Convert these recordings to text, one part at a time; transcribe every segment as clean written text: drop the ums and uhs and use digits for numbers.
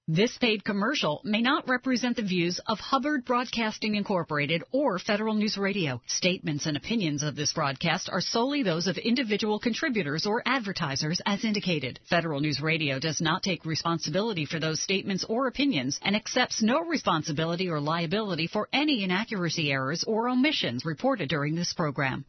This paid commercial may not represent the views of Hubbard Broadcasting Incorporated or Federal News Radio. Statements and opinions of this broadcast are solely those of individual contributors or advertisers as indicated. Federal News Radio does not take responsibility for those statements or opinions and accepts no responsibility or liability for any inaccuracy, errors, or omissions reported during this program.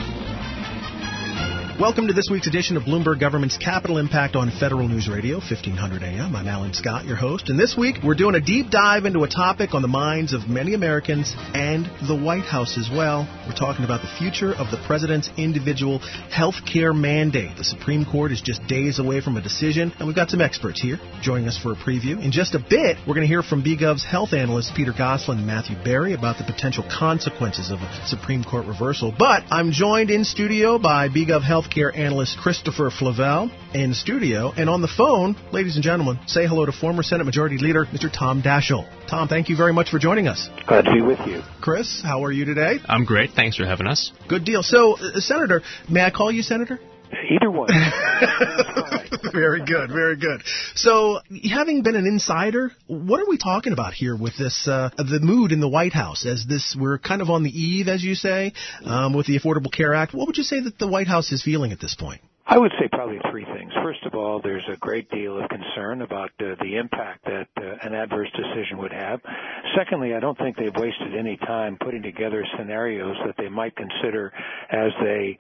Welcome to this week's edition of Bloomberg Government's Capital Impact on Federal News Radio, 1500 AM. I'm Alan Scott, your host, and this week we're doing a deep dive into a topic on the minds of many Americans and the White House as well. We're talking about the future of the president's individual health care mandate. The Supreme Court is just days away from a decision, and we've got some experts here joining us for a preview. In just a bit, we're going to hear from BGov's health analysts Peter Gosselin and Matthew Berry about the potential consequences of a Supreme Court reversal. But I'm joined in studio by BGov healthcare analyst Christopher Flavelle in studio, and on the phone, ladies and gentlemen, say hello to former Senate Majority Leader Mr. Tom Daschle. Tom, thank you very much for joining us. Glad to be with you. Chris, how are you today? I'm great. Thanks for having us. Good deal. So, Senator, may I call you Senator? Either one. Very good, very good. So, having been an insider, what are we talking about here with this, the mood in the White House as we're kind of on the eve, as you say, with the Affordable Care Act? What would you say that the White House is feeling at this point? I would say probably three things. First of all, there's a great deal of concern about the impact that an adverse decision would have. Secondly, I don't think they've wasted any time putting together scenarios that they might consider as they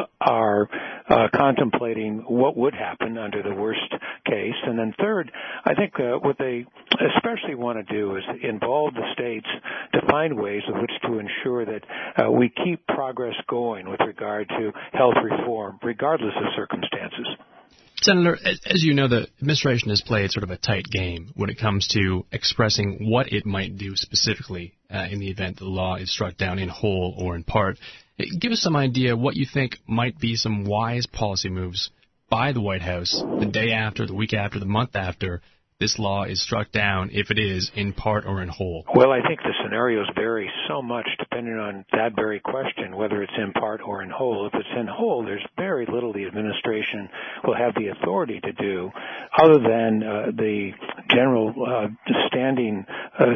are contemplating what would happen under the worst case. And then third, I think what they especially want to do is involve the states to find ways in which to ensure that we keep progress going with regard to health reform, regardless of circumstances. Senator, as you know, the administration has played sort of a tight game when it comes to expressing what it might do specifically in the event the law is struck down in whole or in part. Give us some idea what you think might be some wise policy moves by the White House the day after, the week after, the month after this law is struck down, if it is in part or in whole. Well, I think the scenarios vary so much depending on that very question, whether it's in part or in whole. If it's in whole, there's very little the administration will have the authority to do other than the general standing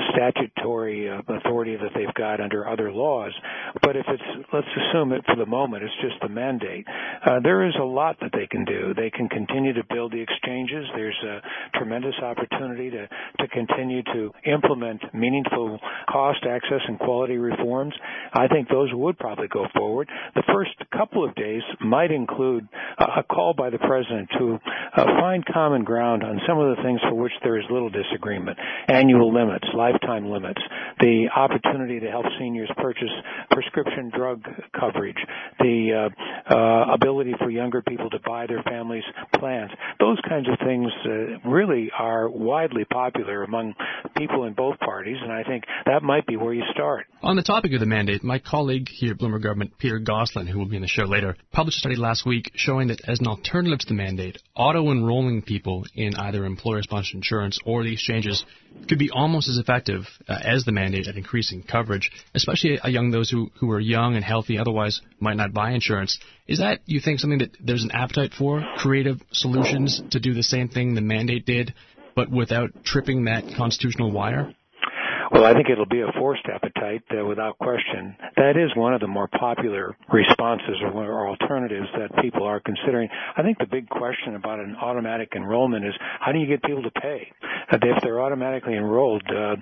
statutory authority that they've got under other laws. But if let's assume it for the moment, it's just the mandate. There is a lot that they can do. They can continue to build the exchanges. There's a tremendous opportunity to continue to implement meaningful cost, access, and quality reforms. I think those would probably go forward. The first couple of days might include a call by the president to find common ground on some of the things for which there is little disagreement. Annual limits, lifetime limits, the opportunity to help seniors purchase prescription drug coverage, the ability for younger people to buy their families' plans. Those kinds of things really are widely popular among people in both parties, and I think that might be where you start. On the topic of the mandate, my colleague here at Bloomberg Government, Peter Gosselin, who will be in the show later, published a study last week showing that as an alternative to the mandate, auto-enrolling people in either employer-sponsored insurance or the exchanges could be almost as effective as the mandate at increasing coverage, especially among those who are young and healthy, otherwise might not buy insurance. Is that, you think, something that there's an appetite for, creative solutions to do the same thing the mandate did, but without tripping that constitutional wire? Well, I think it'll be a forced appetite without question. That is one of the more popular responses or alternatives that people are considering. I think the big question about an automatic enrollment is how do you get people to pay? If they're automatically enrolled,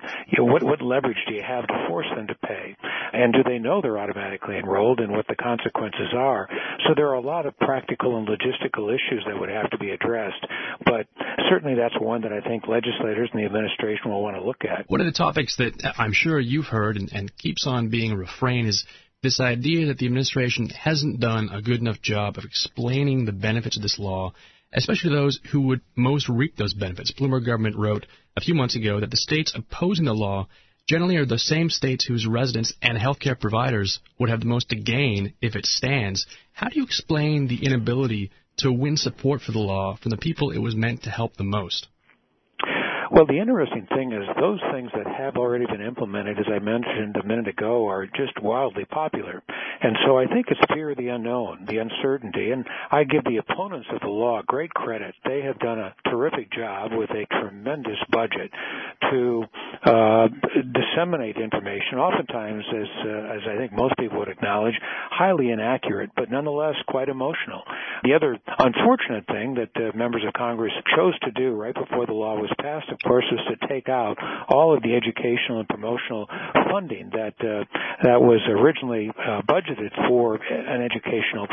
what leverage do you have to force them to pay? And do they know they're automatically enrolled and what the consequences are? So there are a lot of practical and logistical issues that would have to be addressed. But certainly that's one that I think legislators and the administration will want to look at. One of the topics that I'm sure you've heard and keeps on being a refrain is this idea that the administration hasn't done a good enough job of explaining the benefits of this law, especially those who would most reap those benefits. Bloomberg Government wrote a few months ago that the states opposing the law generally are the same states whose residents and healthcare providers would have the most to gain if it stands. How do you explain the inability to win support for the law from the people it was meant to help the most? Well, the interesting thing is those things that have already been implemented, as I mentioned a minute ago, are just wildly popular. And so I think it's fear of the unknown, the uncertainty. And I give the opponents of the law great credit. They have done a terrific job with a tremendous budget to disseminate information, oftentimes, as I think most people would acknowledge, highly inaccurate, but nonetheless quite emotional. The other unfortunate thing that members of Congress chose to do right before the law was passed, of course, was to take out all of the educational and promotional funding that was originally budgeted for an educational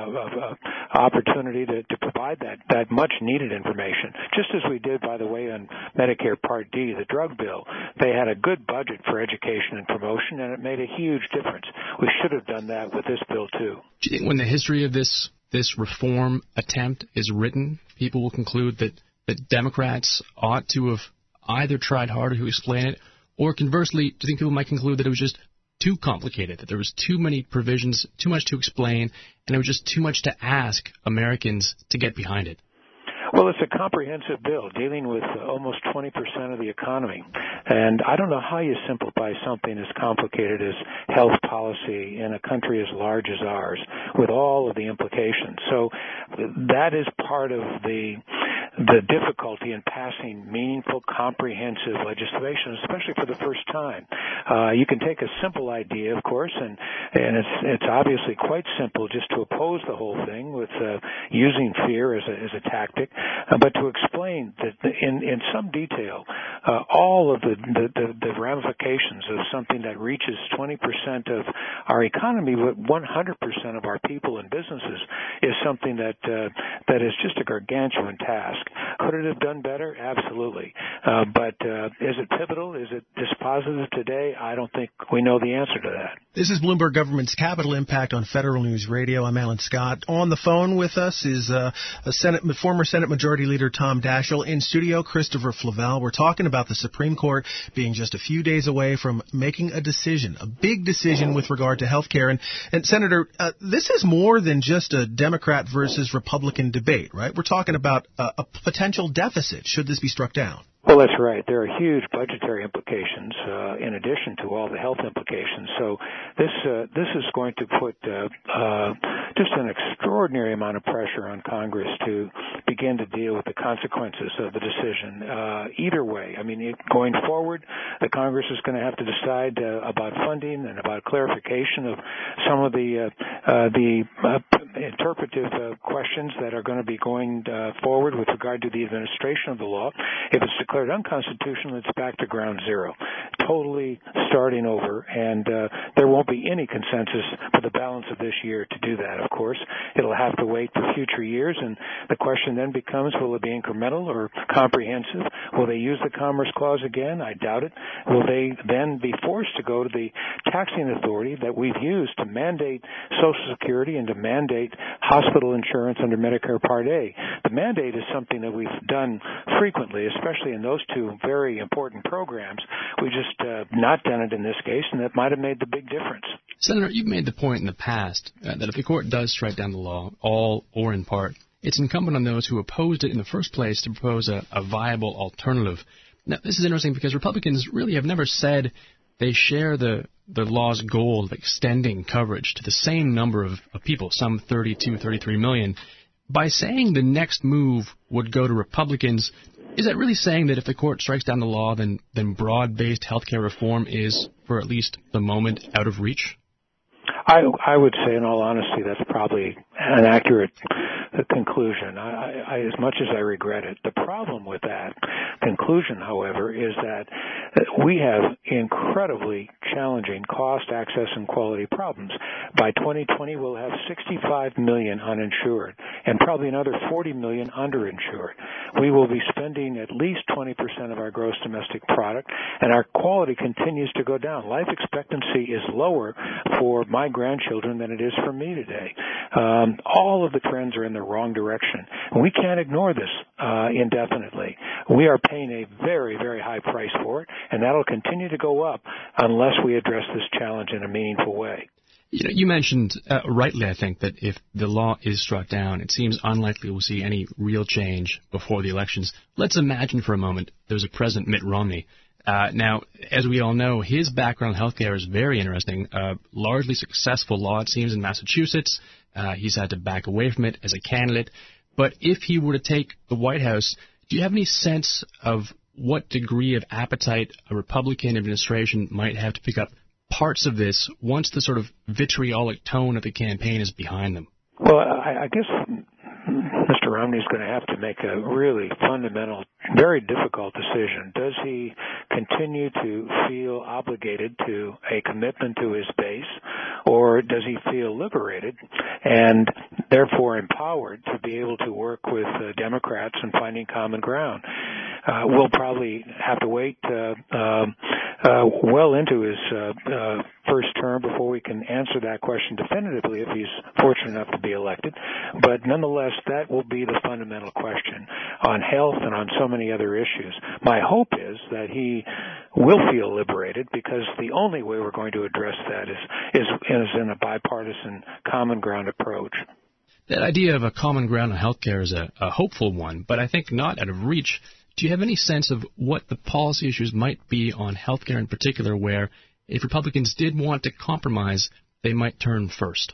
opportunity to provide that much needed information. Just as we did, by the way, on Medicare Part D, the drug bill, they had a good budget for education and promotion, and it made a huge difference. We should have done that with this bill too. Do you think when the history of this reform attempt is written, people will conclude that Democrats ought to have either tried harder to explain it, or conversely, do you think people might conclude that it was just too complicated, that there was too many provisions, too much to explain, and it was just too much to ask Americans to get behind it? Well, it's a comprehensive bill dealing with almost 20% of the economy. And I don't know how you simplify something as complicated as health policy in a country as large as ours with all of the implications. So that is part of the difficulty in passing meaningful, comprehensive legislation, especially for the first time. You can take a simple idea, of course, and it's obviously quite simple just to oppose the whole thing with using fear as a tactic, but to explain that in some detail all of the ramifications of something that reaches 20% of our economy, but 100% of our people and businesses, is something that is just a gargantuan task. Could it have done better? Absolutely. But is it pivotal? Is it dispositive today? I don't think we know the answer to that. This is Bloomberg Government's Capital Impact on Federal News Radio. I'm Alan Scott. On the phone with us is former Senate Majority Leader Tom Daschle. In studio, Christopher Flavelle. We're talking about the Supreme Court being just a few days away from making a decision, a big decision with regard to health care. And Senator, this is more than just a Democrat versus Republican debate, right? We're talking about a potential deficit should this be struck down. Well, that's right. There are huge budgetary implications in addition to all the health implications. So this is going to put just an extraordinary amount of pressure on Congress to begin to deal with the consequences of the decision. Either way, I mean, going forward, the Congress is going to have to decide about funding and about clarification of some of the interpretive questions that are going to be going forward with regard to the administration of the law. If it's declared unconstitutional, it's back to ground zero, totally starting over, and there won't be any consensus for the balance of this year to do that, of course. It'll have to wait for future years, and the question then becomes, will it be incremental or comprehensive? Will they use the Commerce Clause again? I doubt it. Will they then be forced to go to the taxing authority that we've used to mandate Social Security and to mandate hospital insurance under Medicare Part A? The mandate is something that we've done frequently, especially in those two very important programs. We just not done it in this case, and that might have made the big difference. Senator, you've made the point in the past that if the court does strike down the law, all or in part, it's incumbent on those who opposed it in the first place to propose a viable alternative. Now, this is interesting because Republicans really have never said they share the law's goal of extending coverage to the same number of people, some 32, 33 million. By saying the next move would go to Republicans, is that really saying that if the court strikes down the law, then broad-based health care reform is, for at least the moment, out of reach? I would say, in all honesty, that's probably an accurate conclusion, as much as I regret it. The problem with that conclusion, however, is that we have incredibly challenging cost, access, and quality problems. By 2020, we'll have 65 million uninsured and probably another 40 million underinsured. We will be spending at least 20% of our gross domestic product, and our quality continues to go down. Life expectancy is lower for my grandchildren than it is for me today. All of the trends are in the wrong direction. And we can't ignore this indefinitely. We are paying a very, very high price for it, and that'll continue to go up unless we address this challenge in a meaningful way. You mentioned rightly, I think, that if the law is struck down, it seems unlikely we'll see any real change before the elections. Let's imagine for a moment there's a President Mitt Romney. Now, as we all know, his background in healthcare is very interesting. Largely successful law, it seems, in Massachusetts. He's had to back away from it as a candidate. But if he were to take the White House, do you have any sense of what degree of appetite a Republican administration might have to pick up parts of this once the sort of vitriolic tone of the campaign is behind them? Well, I guess Mr. Romney's going to have to make a really fundamental, very difficult decision. Does he continue to feel obligated to a commitment to his base, or does he feel liberated and therefore empowered to be able to work with Democrats in finding common ground? We'll probably have to wait well into his first term before we can answer that question definitively if he's fortunate enough to be elected. But nonetheless, that will be the fundamental question on health and on so many other issues. My hope is that he will feel liberated, because the only way we're going to address that is in a bipartisan common ground approach. That idea of a common ground on healthcare is a hopeful one, but I think not out of reach. Do you have any sense of what the policy issues might be on healthcare in particular where, if Republicans did want to compromise, they might turn first?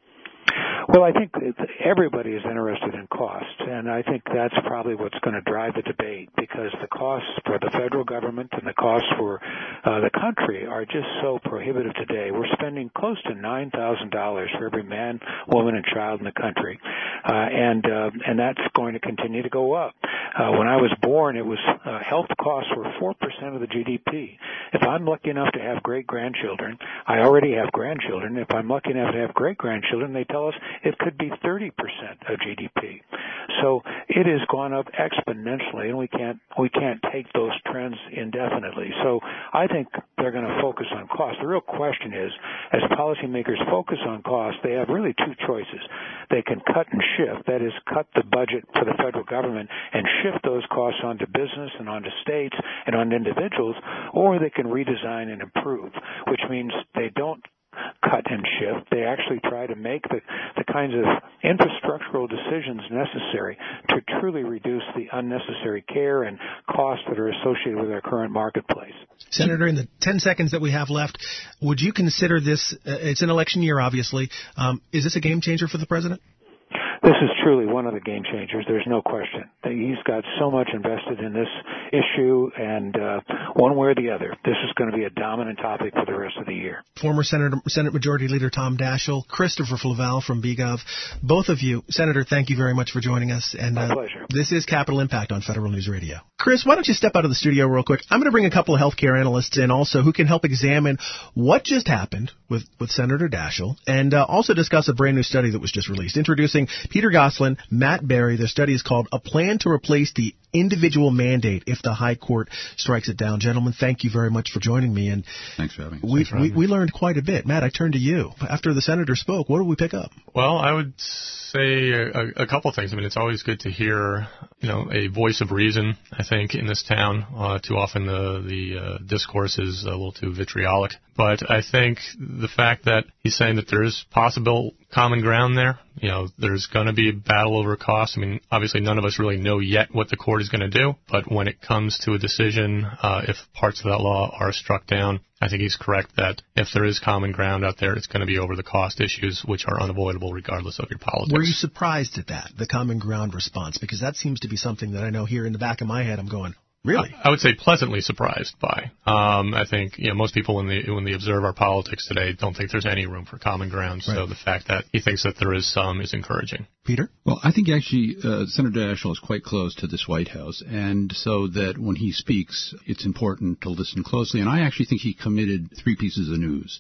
Well, I think everybody is interested in costs, and I think that's probably what's going to drive the debate, because the costs for the federal government and the costs for the country are just so prohibitive today. We're spending close to $9,000 for every man, woman, and child in the country, and that's going to continue to go up. When I was born, it was health costs were 4% of the GDP. If I'm lucky enough to have great-grandchildren, I already have grandchildren. If I'm lucky enough to have great-grandchildren, they tell us it could be 30% of GDP. So it has gone up exponentially, and we can't take those trends indefinitely. So I think they're going to focus on cost. The real question is, as policymakers focus on cost, they have really two choices. They can cut and shift, that is, cut the budget for the federal government and shift those costs onto business and onto states and on individuals, or they can redesign and improve, which means they don't cut and shift. They actually try to make the kinds of infrastructural decisions necessary to truly reduce the unnecessary care and costs that are associated with our current marketplace. Senator, in the 10 seconds that we have left, would you consider this, it's an election year, obviously, is this a game changer for the president? This is truly one of the game changers. There's no question. He's got so much invested in this issue, and one way or the other, this is going to be a dominant topic for the rest of the year. Former Senate Majority Leader Tom Daschle, Christopher Flavelle from BGov, both of you, Senator, thank you very much for joining us. And my pleasure. This is Capital Impact on Federal News Radio. Chris, why don't you step out of the studio real quick? I'm going to bring a couple of healthcare analysts in also who can help examine what just happened with Senator Daschle, and also discuss a brand new study that was just released. Introducing Peter Gosselin, Matt Berry. Their study is called A Plan to Replace the Individual Mandate If the High Court Strikes It Down. Gentlemen, thank you very much for joining me. And thanks for having us. We learned quite a bit. Matt, I turn to you. After the senator spoke, what did we pick up? Well, I would say a couple things. I mean, it's always good to hear, a voice of reason, I think, in this town. Too often the discourse is a little too vitriolic. But I think the fact that he's saying that there is possible common ground there, there's going to be a battle over cost. I mean, obviously none of us really know yet what the court is going to do, but when it comes to a decision, if parts of that law are struck down, I think he's correct that if there is common ground out there, it's going to be over the cost issues, which are unavoidable regardless of your politics. Were you surprised at that, the common ground response? Because that seems to be something that I know here in the back of my head I'm going, really? I would say pleasantly surprised by. I think most people when they observe our politics today don't think there's any room for common ground. Right. So the fact that he thinks that there is some is encouraging. Peter? Well, I think actually Senator Daschle is quite close to this White House, and so that when he speaks, it's important to listen closely. And I actually think he committed 3 pieces of news.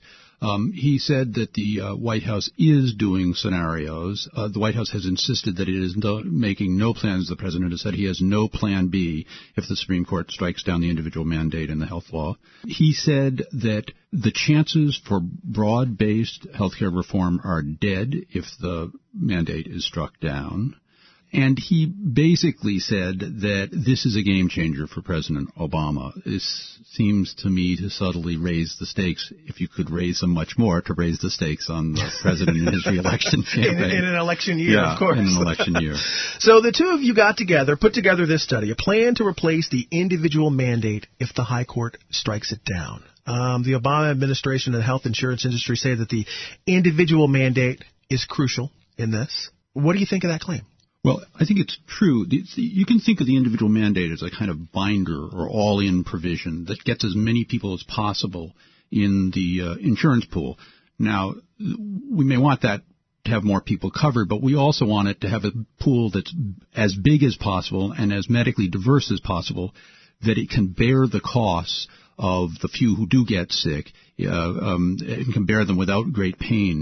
He said that the White House is doing scenarios. The White House has insisted that it is making no plans. The president has said he has no plan B if the Supreme Court strikes down the individual mandate in the health law. He said that the chances for broad-based healthcare reform are dead if the mandate is struck down. And he basically said that this is a game changer for President Obama. This seems to me to subtly raise the stakes, if you could raise them much more, to raise the stakes on the president in his re-election campaign. In an election year, of course. In an election year. So the two of you put together this study, a plan to replace the individual mandate if the high court strikes it down. The Obama administration and the health insurance industry say that the individual mandate is crucial in this. What do you think of that claim? Well, I think it's true. You can think of the individual mandate as a kind of binder or all-in provision that gets as many people as possible in the insurance pool. Now, we may want that to have more people covered, but we also want it to have a pool that's as big as possible and as medically diverse as possible, that it can bear the costs of the few who do get sick. It can bear them without great pain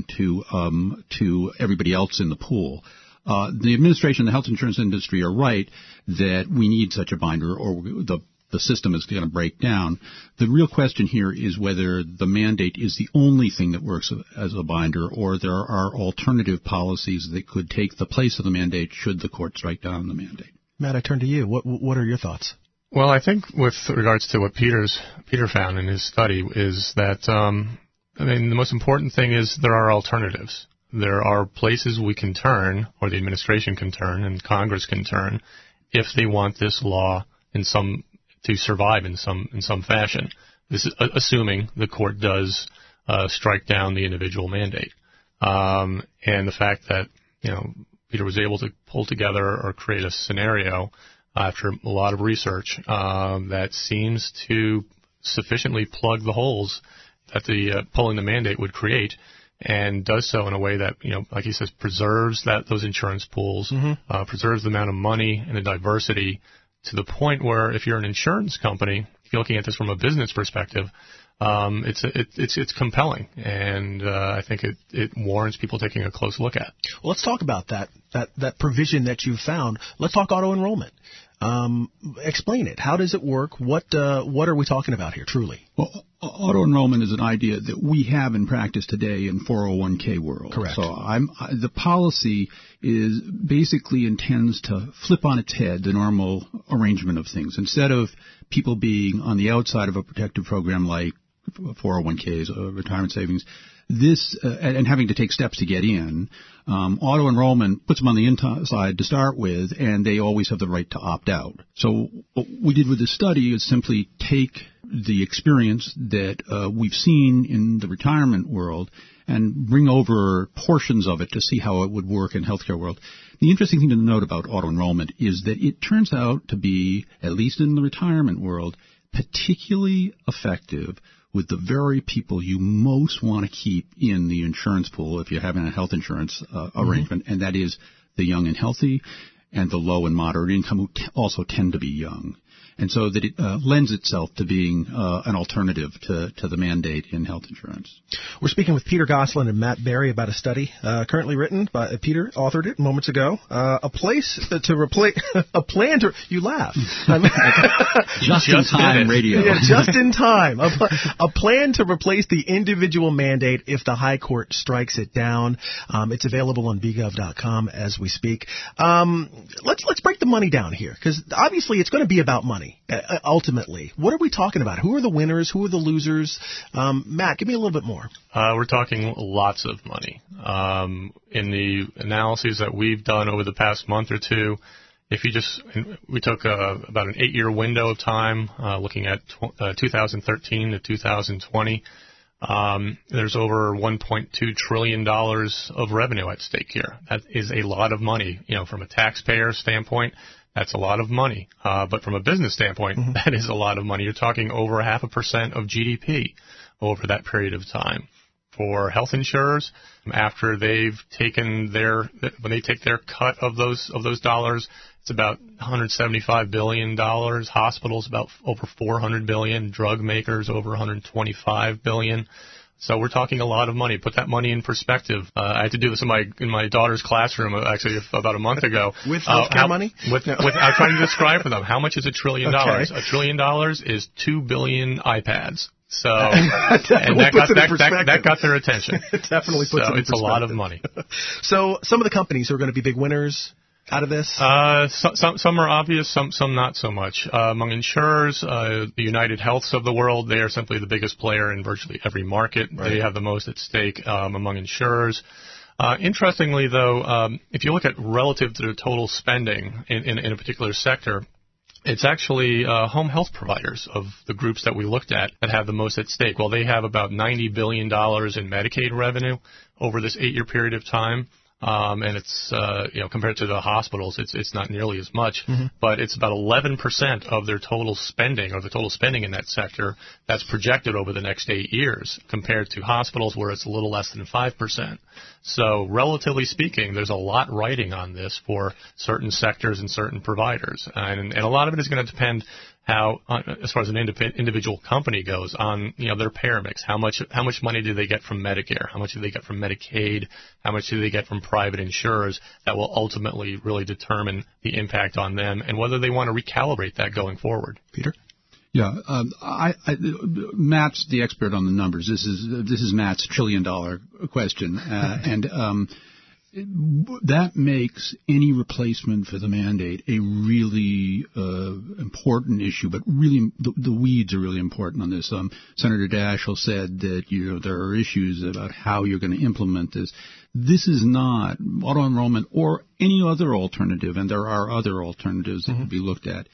to everybody else in the pool. The administration and the health insurance industry are right that we need such a binder, or the system is going to break down. The real question here is whether the mandate is the only thing that works as a binder, or there are alternative policies that could take the place of the mandate should the court strike down the mandate. Matt, I turn to you. What are your thoughts? Well, I think with regards to what Peter found in his study is that, the most important thing is there are alternatives. There are places we can turn, or the administration can turn, and Congress can turn, if they want this law to survive in some fashion. This is assuming the court does strike down the individual mandate, and the fact that Peter was able to pull together or create a scenario after a lot of research that seems to sufficiently plug the holes that the pulling the mandate would create, and does so in a way that, like he says, preserves those insurance pools, preserves the amount of money and the diversity to the point where if you're an insurance company, if you're looking at this from a business perspective, it's compelling, and I think it warrants people taking a close look at. Well, let's talk about that provision that you found. Let's talk auto enrollment. Explain it. How does it work? What are we talking about here, truly? Well, auto enrollment is an idea that we have in practice today in 401k world. Correct. So the policy basically intends to flip on its head the normal arrangement of things. Instead of people being on the outside of a protective program like 401ks, retirement savings, and having to take steps to get in, auto enrollment puts them on the inside to start with, and they always have the right to opt out. So what we did with this study is simply take the experience that we've seen in the retirement world and bring over portions of it to see how it would work in healthcare world. The interesting thing to note about auto enrollment is that it turns out to be, at least in the retirement world, particularly effective with the very people you most want to keep in the insurance pool if you're having a health insurance arrangement, and that is the young and healthy and the low and moderate income, who also tend to be young. And so that it lends itself to being an alternative to the mandate in health insurance. We're speaking with Peter Gosselin and Matt Berry about a study currently written by Peter, authored it moments ago. A plan to you laugh. Just in time radio. Yeah, just in time. A plan to replace the individual mandate if the high court strikes it down. It's available on bgov.com as we speak. Let's break the money down here, because obviously it's going to be about money. Ultimately, what are we talking about? Who are the winners? Who are the losers? Matt, give me a little bit more. We're talking lots of money. In the analyses that we've done over the past month or two, we took about an 8-year window of time, looking at 2013 to 2020. There's over $1.2 trillion of revenue at stake here. That is a lot of money. From a taxpayer standpoint, that's a lot of money. But from a business standpoint, that is a lot of money. You're talking over 0.5% of GDP over that period of time. For health insurers, after they've taken when they take their cut of those dollars, it's about $175 billion. Hospitals about over $400 billion. Drug makers over $125 billion. So we're talking a lot of money. Put that money in perspective. I had to do this in my daughter's classroom actually about a month ago. With healthcare money? I'm trying to describe for them how much is $1 trillion. $1 trillion is 2 billion iPads. So that got their attention. It definitely puts it in perspective. It's a lot of money. So some of the companies who are going to be big winners, out of this? Some are obvious, some not so much. Among insurers, the United Healths of the world, they are simply the biggest player in virtually every market. Right. They have the most at stake among insurers. Interestingly, though, if you look at relative to the total spending in a particular sector, it's actually home health providers of the groups that we looked at that have the most at stake. Well, they have about $90 billion in Medicaid revenue over this 8-year period of time. And it's, compared to the hospitals, it's not nearly as much, but it's about 11% of their total spending, or the total spending in that sector, that's projected over the next 8 years, compared to hospitals where it's a little less than 5%. So relatively speaking, there's a lot riding on this for certain sectors and certain providers. And a lot of it is going to depend how, as far as an individual company goes, on their payer mix. How much money do they get from Medicare? How much do they get from Medicaid? How much do they get from private insurers? That will ultimately really determine the impact on them and whether they want to recalibrate that going forward. Peter? Yeah, Matt's the expert on the numbers. This is Matt's $1 trillion question, and that makes any replacement for the mandate a really important issue, but really the weeds are really important on this. Senator Daschle said that there are issues about how you're going to implement this. This is not auto enrollment or any other alternative, and there are other alternatives that could be looked at.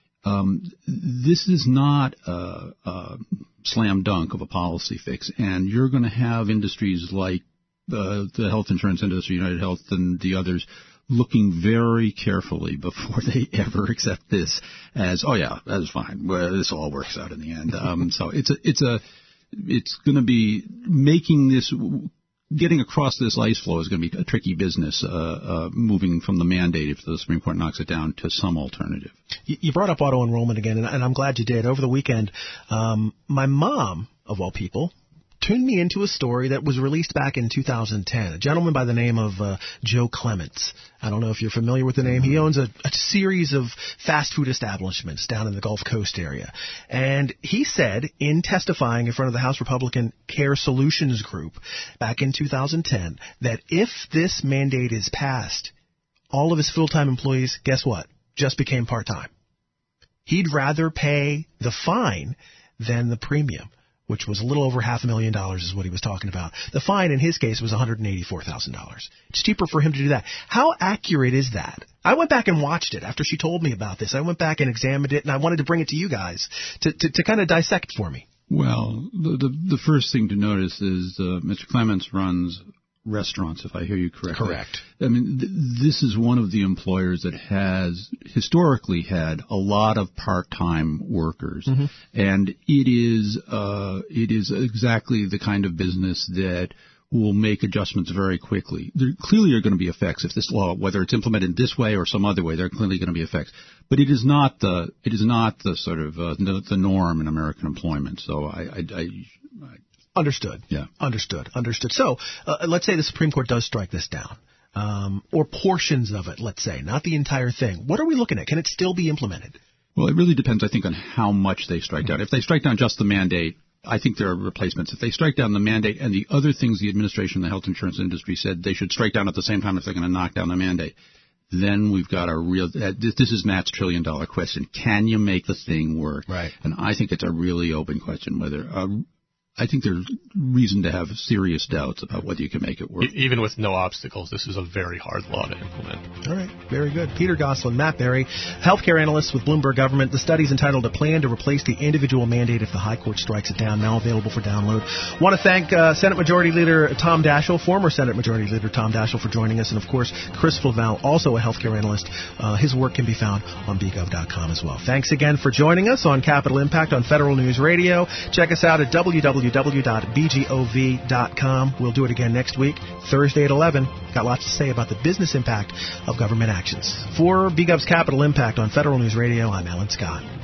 This is not a slam dunk of a policy fix, and you're going to have industries like the health insurance industry, United Health, and the others looking very carefully before they ever accept this as, oh yeah, that's fine. Well, this all works out in the end. So it's going to be making this. Getting across this ice floe is going to be a tricky business, moving from the mandate, if the Supreme Court knocks it down, to some alternative. You brought up auto enrollment again, and I'm glad you did. Over the weekend, my mom, of all people, tuned me into a story that was released back in 2010. A gentleman by the name of Joe Clements. I don't know if you're familiar with the name. He owns a series of fast food establishments down in the Gulf Coast area. And he said, in testifying in front of the House Republican Care Solutions Group back in 2010, that if this mandate is passed, all of his full-time employees, guess what, just became part-time. He'd rather pay the fine than the premium, which was a little over $500,000 is what he was talking about. The fine in his case was $184,000. It's cheaper for him to do that. How accurate is that? I went back and watched it after she told me about this. I went back and examined it, and I wanted to bring it to you guys to kind of dissect for me. Well, the first thing to notice is Mr. Clements runs restaurants, if I hear you correctly. Correct. I mean, this is one of the employers that has historically had a lot of part-time workers, and it is exactly the kind of business that will make adjustments very quickly. There clearly are going to be effects if this law, whether it's implemented this way or some other way, there are clearly going to be effects. But it is not the sort of the norm in American employment. So Understood. Yeah. Understood. So, let's say the Supreme Court does strike this down, or portions of it, let's say, not the entire thing. What are we looking at? Can it still be implemented? Well, it really depends, I think, on how much they strike down. If they strike down just the mandate, I think there are replacements. If they strike down the mandate and the other things the administration and the health insurance industry said they should strike down at the same time if they're going to knock down the mandate, then we've got a real this is Matt's $1 trillion question. Can you make the thing work? Right. And I think it's a really open question whether I think there's reason to have serious doubts about whether you can make it work. Even with no obstacles, this is a very hard law to implement. All right. Very good. Peter Gosselin, Matt Berry, healthcare analyst with Bloomberg Government. The study's entitled A Plan to Replace the Individual Mandate if the High Court Strikes It Down, now available for download. Want to thank Senate Majority Leader Tom Daschle, former Senate Majority Leader Tom Daschle, for joining us. And, of course, Chris Flavel, also a healthcare analyst. His work can be found on bgov.com as well. Thanks again for joining us on Capital Impact on Federal News Radio. Check us out at www.bgov.com. We'll do it again next week, Thursday at 11. Got lots to say about the business impact of government actions. For BGov's Capital Impact on Federal News Radio, I'm Alan Scott.